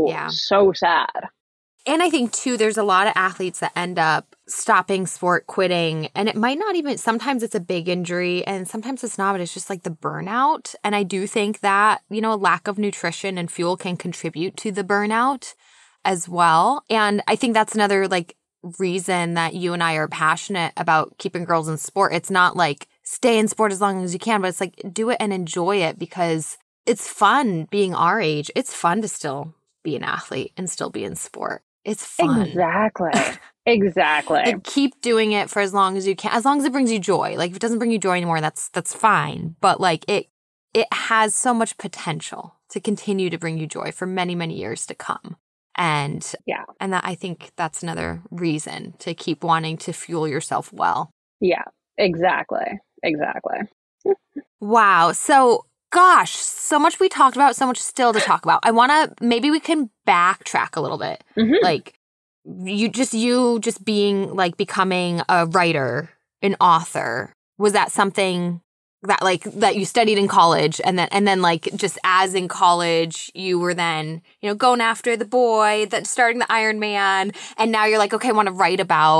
S2: so sad.
S1: And I think, too, there's a lot of athletes that end up stopping sport, quitting, and it might not even, sometimes it's a big injury and sometimes it's not, but it's just like the burnout. And I do think that, a lack of nutrition and fuel can contribute to the burnout as well. And I think that's another like reason that you and I are passionate about keeping girls in sport. It's not like stay in sport as long as you can, but it's like do it and enjoy it, because it's fun being our age. It's fun to still be an athlete and still be in sport. It's fun.
S2: Exactly.
S1: Like, keep doing it for as long as you can, as long as it brings you joy. Like, if it doesn't bring you joy anymore, that's fine. But like it has so much potential to continue to bring you joy for many, many years to come. And that, I think that's another reason to keep wanting to fuel yourself well.
S2: Yeah, exactly.
S1: Wow. So, gosh, so much we talked about, so much still to talk about. Maybe we can backtrack a little bit.
S2: Mm-hmm.
S1: Like, you just being like becoming a writer, an author. Was that something that you studied in college, and then like just as in college you were then, going after the boy, that starting the Ironman, and now you're like, okay, I want to write about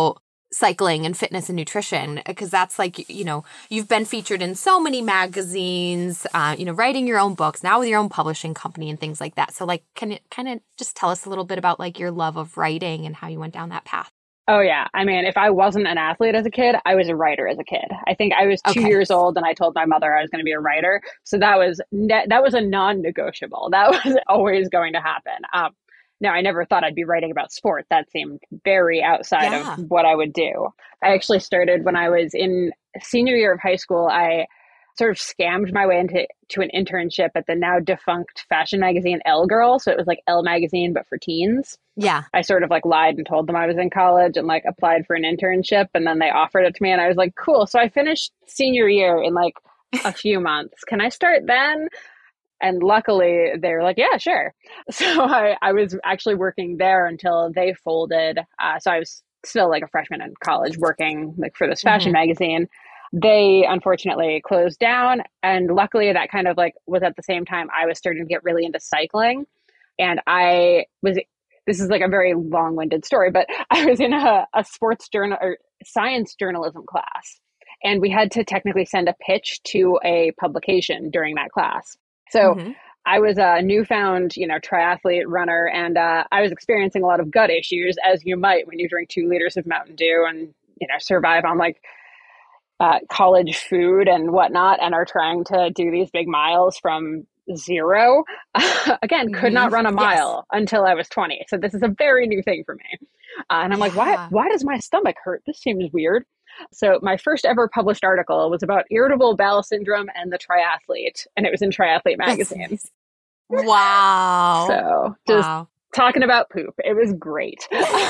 S1: cycling and fitness and nutrition, because that's like, you know, you've been featured in so many magazines, you know, writing your own books now with your own publishing company and things like that. So like, can you kind of just tell us a little bit about like your love of writing and how you went down that path?
S2: Oh, yeah. I mean, if I wasn't an athlete as a kid, I was a writer as a kid. I think I was 2 years old and I told my mother I was going to be a writer. So that was a non-negotiable. That was always going to happen. Now, I never thought I'd be writing about sport. That seemed very outside of what I would do. I actually started when I was in senior year of high school. I sort of scammed my way into an internship at the now defunct fashion magazine Elle Girl. So it was like Elle magazine, but for teens.
S1: Yeah.
S2: I sort of like lied and told them I was in college and like applied for an internship, and then they offered it to me and I was like, cool. So I finished senior year in like a few months. Can I start then? And luckily they were like, yeah, sure. So I was actually working there until they folded. So I was still like a freshman in college working like for this fashion magazine. They unfortunately closed down. And luckily that kind of like was at the same time I was starting to get really into cycling. And this is like a very long-winded story, but I was in a sports journal or science journalism class. And we had to technically send a pitch to a publication during that class. So I was a newfound, you know, triathlete runner, and I was experiencing a lot of gut issues, as you might when you drink 2 liters of Mountain Dew and, you know, survive on like college food and whatnot, and are trying to do these big miles from zero. Again, could not run a mile until I was 20. So this is a very new thing for me. And I'm like, why does my stomach hurt? This seems weird. So my first ever published article was about irritable bowel syndrome and the triathlete, and it was in Triathlete magazine.
S1: Wow.
S2: So just talking about poop. It was great.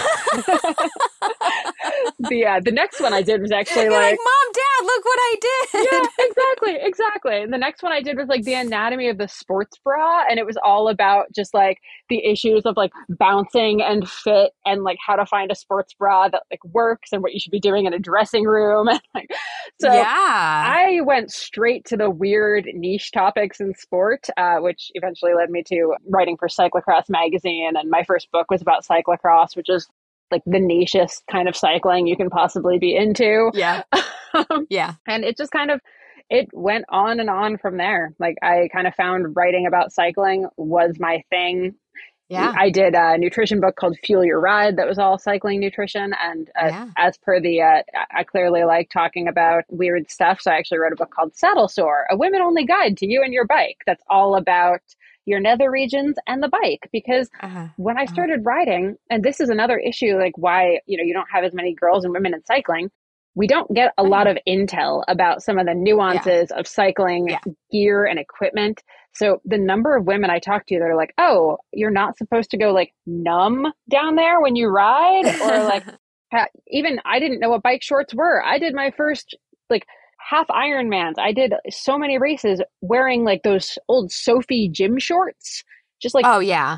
S2: The next one I did was actually
S1: You're like, Mom, Dad, look what I did.
S2: Yeah, exactly. And the next one I did was like the anatomy of the sports bra. And it was all about just like the issues of like bouncing and fit and like how to find a sports bra that like works and what you should be doing in a dressing room. So I went straight to the weird niche topics in sport, which eventually led me to writing for Cyclocross magazine. And my first book was about cyclocross, which is like the nichest kind of cycling you can possibly be into.
S1: Yeah. Yeah.
S2: And it just kind of, it went on and on from there. Like I kind of found writing about cycling was my thing. Yeah. I did a nutrition book called Fuel Your Ride that was all cycling nutrition. And as per the, I clearly like talking about weird stuff. So I actually wrote a book called Saddle Sore, a women-only guide to you and your bike. That's all about your nether regions and the bike. Because when I started riding, and this is another issue, like why, you know, you don't have as many girls and women in cycling. We don't get a lot of intel about some of the nuances of cycling gear and equipment. So the number of women I talk to that are like, oh, you're not supposed to go like numb down there when you ride, or like even I didn't know what bike shorts were. I did my first like half Ironmans. I did so many races wearing like those old Sophie gym shorts. Just like,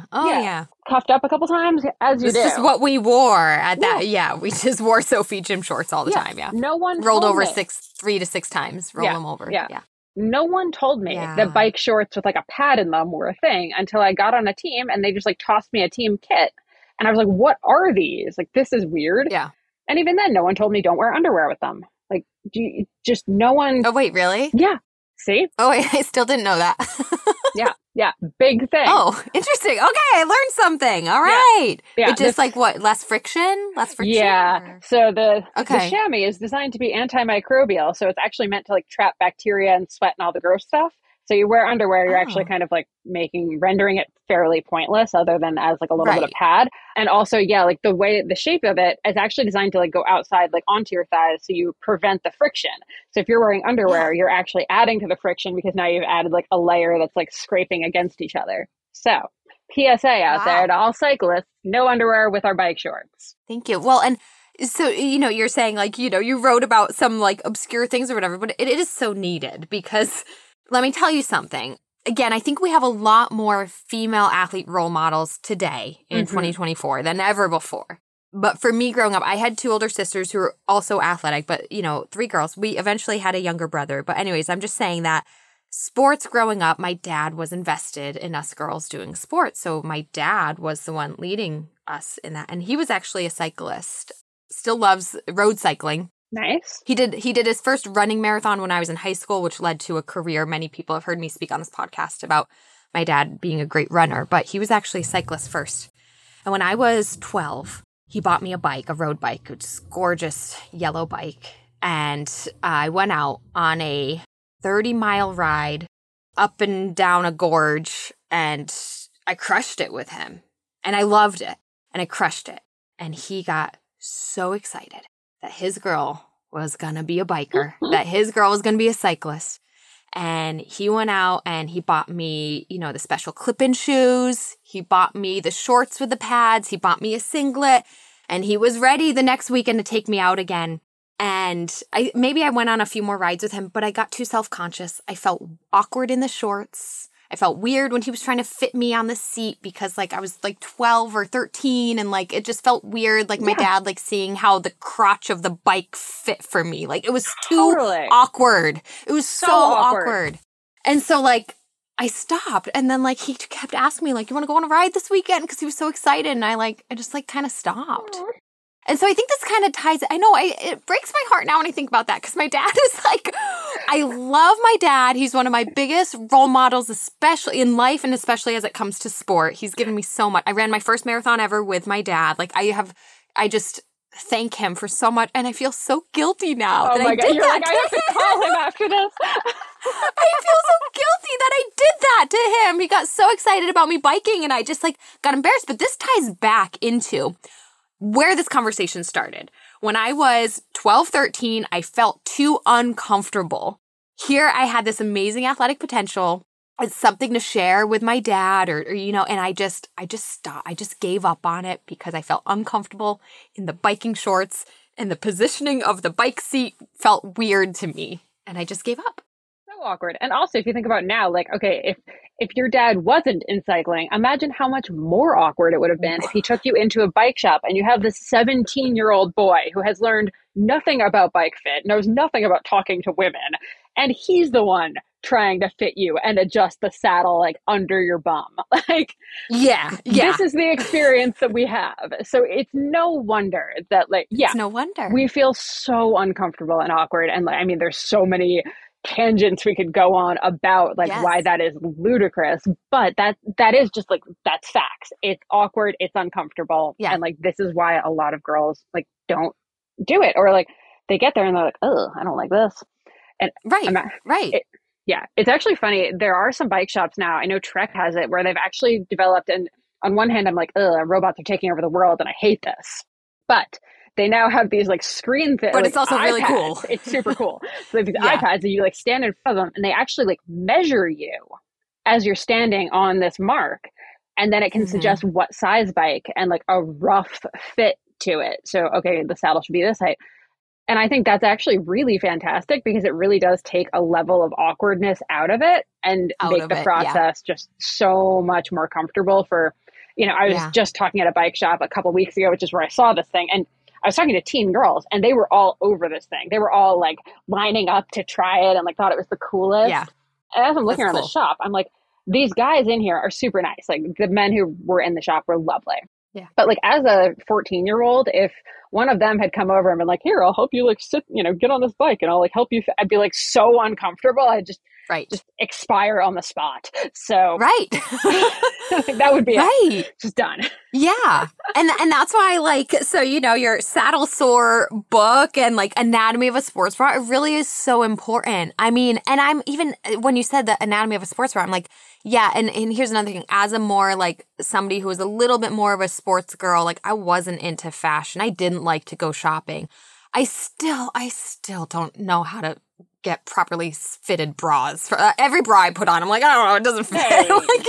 S2: cuffed up a couple times, as you do.
S1: This is what we wore at that. Yeah, we just wore Sophie gym shorts all the time. Yeah,
S2: no one
S1: rolled over 3 to 6 times. Roll them over.
S2: Yeah. No one told me that bike shorts with like a pad in them were a thing until I got on a team and they just like tossed me a team kit, and I was like, "What are these? Like, this is weird."
S1: Yeah.
S2: And even then, no one told me don't wear underwear with them. Like, just no one.
S1: Oh wait, really?
S2: Yeah. See?
S1: Oh wait, I still didn't know that.
S2: Yeah, big thing.
S1: Oh, interesting. Okay, I learned something. All right. Yeah, it's just like what? Less friction?
S2: Yeah. Or? So the chamois is designed to be antimicrobial. So it's actually meant to like trap bacteria and sweat and all the gross stuff. So you wear underwear, you're actually kind of like rendering it fairly pointless other than as like a little bit of pad. And also, like the shape of it is actually designed to like go outside, like onto your thighs. So you prevent the friction. So if you're wearing underwear, you're actually adding to the friction because now you've added like a layer that's like scraping against each other. So PSA out there to all cyclists, no underwear with our bike shorts.
S1: Thank you. Well, and so, you know, you're saying like, you know, you wrote about some like obscure things or whatever, but it is so needed because let me tell you something. Again, I think we have a lot more female athlete role models today in 2024 than ever before. But for me growing up, I had 2 older sisters who were also athletic, but, you know, 3 girls. We eventually had a younger brother. But anyways, I'm just saying that sports growing up, my dad was invested in us girls doing sports. So my dad was the one leading us in that. And he was actually a cyclist. still loves road cycling.
S2: Nice.
S1: He did his first running marathon when I was in high school, which led to a career. Many people have heard me speak on this podcast about my dad being a great runner, but he was actually a cyclist first. And when I was 12, he bought me a bike, a road bike, which is a gorgeous yellow bike. And I went out on a 30-mile ride up and down a gorge, and I crushed it with him. And I loved it, and I crushed it. And he got so excited that his girl was going to be a biker, that his girl was going to be a cyclist. And he went out and he bought me, the special clip-in shoes. He bought me the shorts with the pads. He bought me a singlet. And he was ready the next weekend to take me out again. And maybe I went on a few more rides with him, but I got too self-conscious. I felt awkward in the shorts. I felt weird when he was trying to fit me on the seat because I was 12 or 13 and it just felt weird. My dad seeing how the crotch of the bike fit for me. It was too awkward. It was so awkward. And so I stopped and then he kept asking me you want to go on a ride this weekend? Because he was so excited and I just kind of stopped. Aww. And so I think this kind of ties, I know it breaks my heart now when I think about that because my dad is I love my dad. He's one of my biggest role models, especially in life and especially as it comes to sport. He's given me so much. I ran my first marathon ever with my dad. I just thank him for so much. And I feel so guilty now that I did that
S2: I have to call him after this.
S1: I feel so guilty that I did that to him. He got so excited about me biking and I just got embarrassed. But this ties back into where this conversation started. When I was 12, 13, I felt too uncomfortable. Here I had this amazing athletic potential. It's something to share with my dad or and I just stopped. I just gave up on it because I felt uncomfortable in the biking shorts and the positioning of the bike seat felt weird to me. And I just gave up.
S2: So awkward. And also, if you think about now, okay, if your dad wasn't in cycling, imagine how much more awkward it would have been if he took you into a bike shop and you have this 17-year-old boy who has learned nothing about bike fit, knows nothing about talking to women, and he's the one trying to fit you and adjust the saddle under your bum.
S1: Yeah.
S2: This is the experience that we have. So it's no wonder that
S1: it's no wonder
S2: we feel so uncomfortable and awkward. And there's so many tangents we could go on about why that is ludicrous, but that is just that's facts. It's awkward, it's uncomfortable, and this is why a lot of girls don't do it, or they get there and they're oh, I don't like this. And
S1: right.
S2: It's actually funny. There are some bike shops now. I know Trek has it where they've actually developed, and on one hand I'm robots are taking over the world and I hate this, but they now have these screen things.
S1: But it's also
S2: iPads.
S1: Really cool.
S2: It's super cool. So they have these iPads and you stand in front of them and they actually measure you as you're standing on this mark. And then it can suggest what size bike and a rough fit to it. So, okay, the saddle should be this height. And I think that's actually really fantastic because it really does take a level of awkwardness out of it and make the process just so much more comfortable for, I was just talking at a bike shop a couple of weeks ago, which is where I saw this thing. And I was talking to teen girls and they were all over this thing. They were all lining up to try it and thought it was the coolest.
S1: Yeah.
S2: And as I'm looking around the shop, I'm these guys in here are super nice. The men who were in the shop were lovely.
S1: Yeah.
S2: But as a 14-year-old, if one of them had come over and been here, I'll help you sit, get on this bike and I'll help you. I'd be so uncomfortable. I'd just expire on the spot. So that would be it. Just done.
S1: Yeah. And that's why your saddle sore book and Anatomy of a Sports Bra, it really is so important. I mean, and I'm even when you said the Anatomy of a Sports Bra, I'm and here's another thing. As a more somebody who was a little bit more of a sports girl, I wasn't into fashion. I didn't like to go shopping. I still don't know how to get properly fitted bras. For every bra I put on, I'm I don't know, it doesn't fit.
S2: Hey.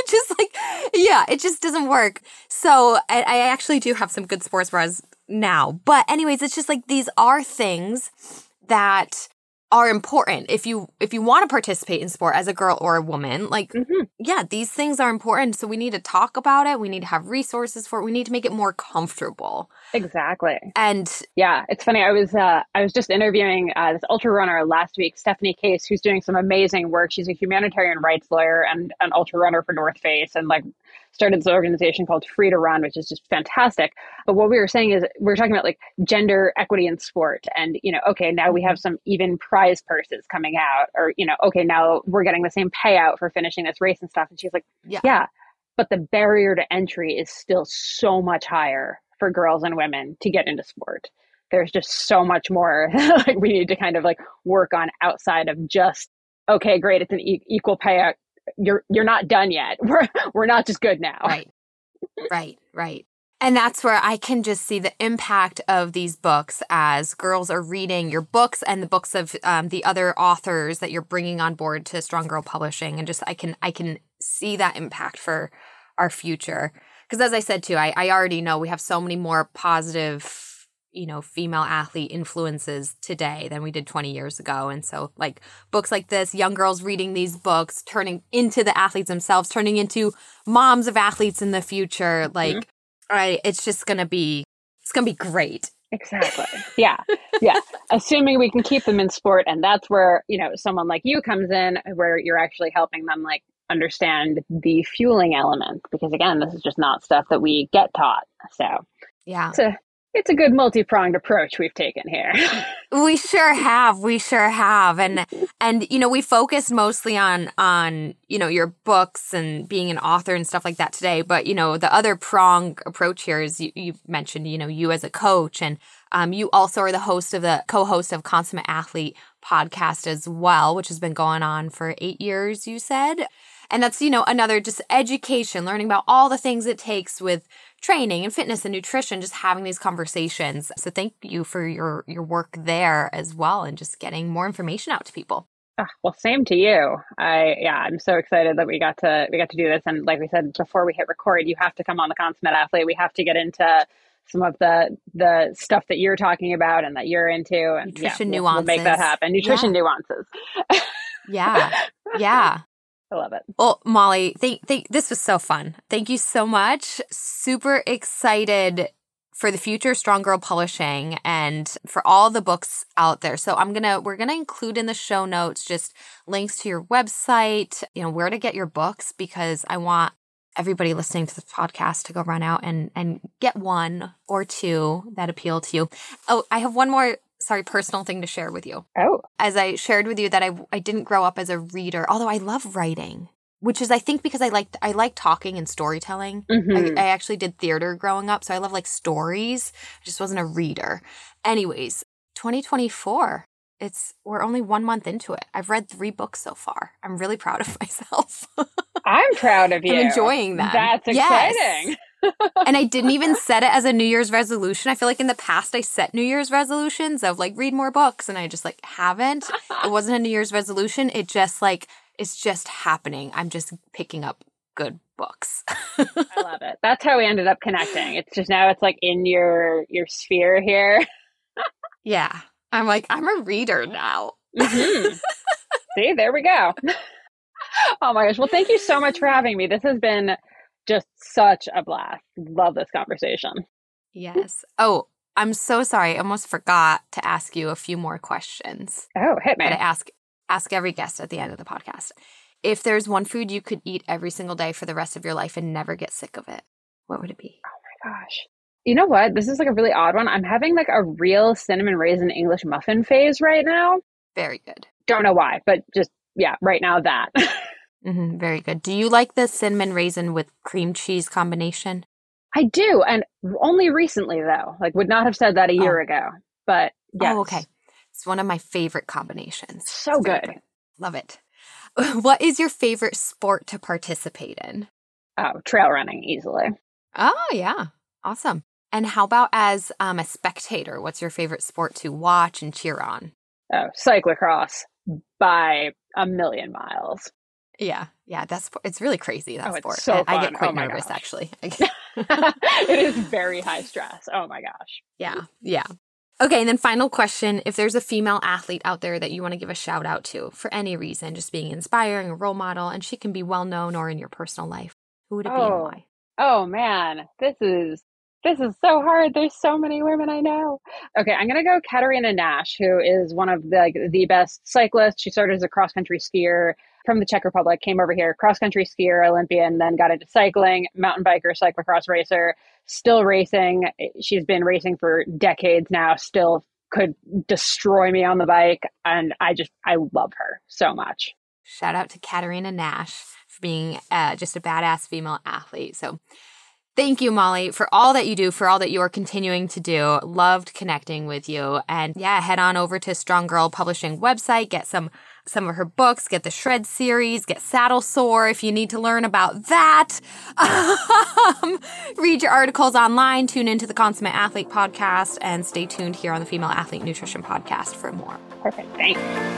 S1: It just doesn't work. So I actually do have some good sports bras now. But anyways, it's just these are things that are important if you want to participate in sport as a girl or a woman. These things are important. So we need to talk about it. We need to have resources for it. We need to make it more comfortable.
S2: Exactly.
S1: And
S2: it's funny. I was just interviewing this ultra runner last week, Stephanie Case, who's doing some amazing work. She's a humanitarian rights lawyer and an ultra runner for North Face, and started this organization called Free to Run, which is just fantastic. But what we were saying is we were talking about like gender equity in sport and, okay, now we have some even prize purses coming out or, okay, now we're getting the same payout for finishing this race and stuff. And she's like, yeah, but the barrier to entry is still so much higher for girls and women to get into sport. There's just so much more like we need to kind of like work on outside of just, okay, great, it's an equal payout. You're not done yet. We're not just good now.
S1: Right. And that's where I can just see the impact of these books as girls are reading your books and the books of the other authors that you're bringing on board to Strong Girl Publishing. And just I can see that impact for our future. Because as I said, too, I already know we have so many more positive, female athlete influences today than we did 20 years ago. And so like books like this, young girls reading these books, turning into the athletes themselves, turning into moms of athletes in the future. Like, it's just going to be great.
S2: Exactly. Yeah. Assuming we can keep them in sport. And that's where, someone like you comes in where you're actually helping them like understand the fueling element. Because again, this is just not stuff that we get taught. So
S1: yeah.
S2: It's a good multi-pronged approach we've taken here.
S1: We sure have. And we focused mostly on, your books and being an author and stuff like that today. But, the other prong approach here is you mentioned, you as a coach and you also are the co-host of Consummate Athlete podcast as well, which has been going on for 8 years, you said. And that's, another just education, learning about all the things it takes with training and fitness and nutrition, just having these conversations. So thank you for your work there as well and just getting more information out to people.
S2: Well, same to you. I'm so excited that we got to do this. And like we said, before we hit record, you have to come on the Consummate Athlete. We have to get into some of the stuff that you're talking about and that you're into. And
S1: nutrition nuances.
S2: We'll make that happen. Nutrition nuances.
S1: Yeah.
S2: I love it.
S1: Well, Molly, this was so fun. Thank you so much. Super excited for the future of Strong Girl Publishing and for all the books out there. So we're gonna include in the show notes just links to your website, where to get your books, because I want everybody listening to the podcast to go run out and get one or two that appeal to you. Oh, I have one more personal thing to share with you.
S2: Oh.
S1: As I shared with you that I didn't grow up as a reader, although I love writing, which is, I think, because I like talking and storytelling.
S2: Mm-hmm.
S1: I actually did theater growing up, so I love like stories. I just wasn't a reader. Anyways, 2024, we're only 1 month into it. I've read 3 books so far. I'm really proud of myself.
S2: I'm proud of you.
S1: I'm enjoying them.
S2: That's exciting.
S1: Yes. And I didn't even set it as a New Year's resolution. I feel like in the past I set New Year's resolutions of like read more books, and I just like haven't. It wasn't a New Year's resolution. It just like it's just happening. I'm just picking up good books.
S2: I love it. That's how we ended up connecting. It's just now it's like in your sphere here.
S1: Yeah. I'm like, I'm a reader now.
S2: Mm-hmm. See, there we go. Oh my gosh. Well, thank you so much for having me. This has been just such a blast. Love this conversation.
S1: Yes. Oh, I'm so sorry. I almost forgot to ask you a few more questions.
S2: Oh, hit me.
S1: That I ask every guest at the end of the podcast. If there's one food you could eat every single day for the rest of your life and never get sick of it, what would it be?
S2: Oh my gosh. You know what? This is like a really odd one. I'm having like a real cinnamon raisin English muffin phase right now.
S1: Very good.
S2: Don't know why, but just, right now that.
S1: Mm-hmm, very good. Do you like the cinnamon raisin with cream cheese combination?
S2: I do. And only recently, though. Like, would not have said that a year ago. But yes.
S1: Oh, okay. It's one of my favorite combinations.
S2: So good.
S1: Love it. What is your favorite sport to participate in?
S2: Oh, trail running, easily.
S1: Oh, yeah. Awesome. And how about as a spectator? What's your favorite sport to watch and cheer on?
S2: Oh, cyclocross by a million miles.
S1: Yeah. It's really crazy, that sport.
S2: It's so fun.
S1: I get quite nervous, actually.
S2: It is very high stress. Oh my gosh.
S1: Yeah. Okay, and then final question. If there's a female athlete out there that you want to give a shout out to for any reason, just being inspiring, a role model, and she can be well known or in your personal life, who would it be and why?
S2: Oh man, this is This is so hard. There's so many women I know. Okay, I'm gonna go Katarina Nash, who is one of the best cyclists. She started as a cross country skier from the Czech Republic, came over here, cross country skier, Olympian, then got into cycling, mountain biker, cyclocross racer, still racing. She's been racing for decades now, still could destroy me on the bike. And I love her so much.
S1: Shout out to Katarina Nash for being just a badass female athlete. So thank you, Molly, for all that you do, for all that you are continuing to do. Loved connecting with you. And yeah, head on over to Strong Girl Publishing website, get some of her books, get the Shred series, get Saddle Sore if you need to learn about that. Read your articles online, tune into the Consummate Athlete podcast, and stay tuned here on the Female Athlete Nutrition podcast for more.
S2: Perfect. Thanks.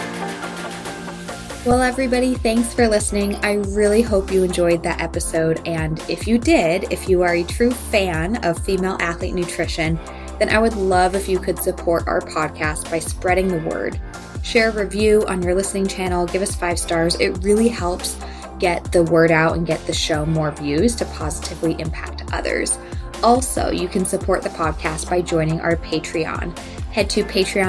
S1: Well, everybody, thanks for listening. I really hope you enjoyed that episode. And if you did, if you are a true fan of female athlete nutrition, then I would love if you could support our podcast by spreading the word. Share a review on your listening channel, give us 5 stars. It really helps get the word out and get the show more views to positively impact others. Also, you can support the podcast by joining our Patreon. Head to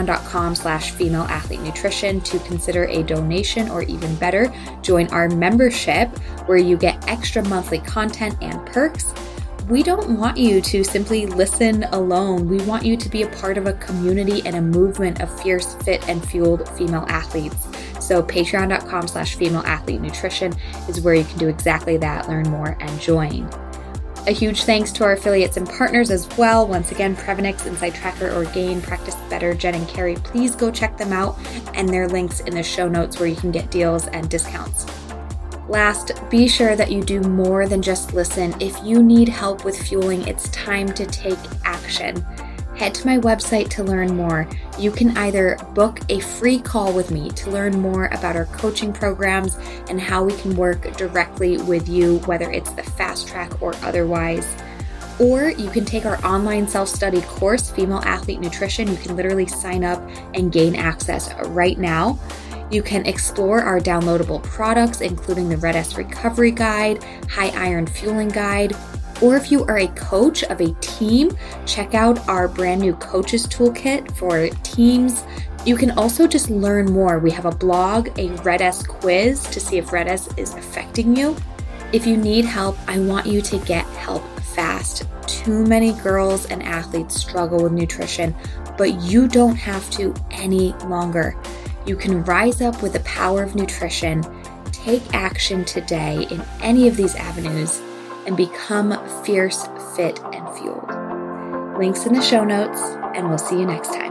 S1: patreon.com/femaleathletenutrition to consider a donation, or even better, join our membership where you get extra monthly content and perks. We don't want you to simply listen alone. We want you to be a part of a community and a movement of fierce, fit, and fueled female athletes. So patreon.com/femaleathletenutrition is where you can do exactly that, learn more, and join. A huge thanks to our affiliates and partners as well. Once again, Prevenix, Inside Tracker, Orgain, Practice Better, Jen and Carrie. Please go check them out, and their links in the show notes where you can get deals and discounts. Last, be sure that you do more than just listen. If you need help with fueling, it's time to take action. Head to my website to learn more. You can either book a free call with me to learn more about our coaching programs and how we can work directly with you, whether it's the fast track or otherwise. Or you can take our online self-study course, Female Athlete Nutrition. You can literally sign up and gain access right now. You can explore our downloadable products, including the Red S Recovery Guide, High Iron Fueling Guide. Or if you are a coach of a team, check out our brand new Coaches Toolkit for teams. You can also just learn more. We have a blog, a Red S quiz to see if Red S is affecting you. If you need help, I want you to get help fast. Too many girls and athletes struggle with nutrition, but you don't have to any longer. You can rise up with the power of nutrition, take action today in any of these avenues, and become fierce, fit, and fueled. Links in the show notes, and we'll see you next time.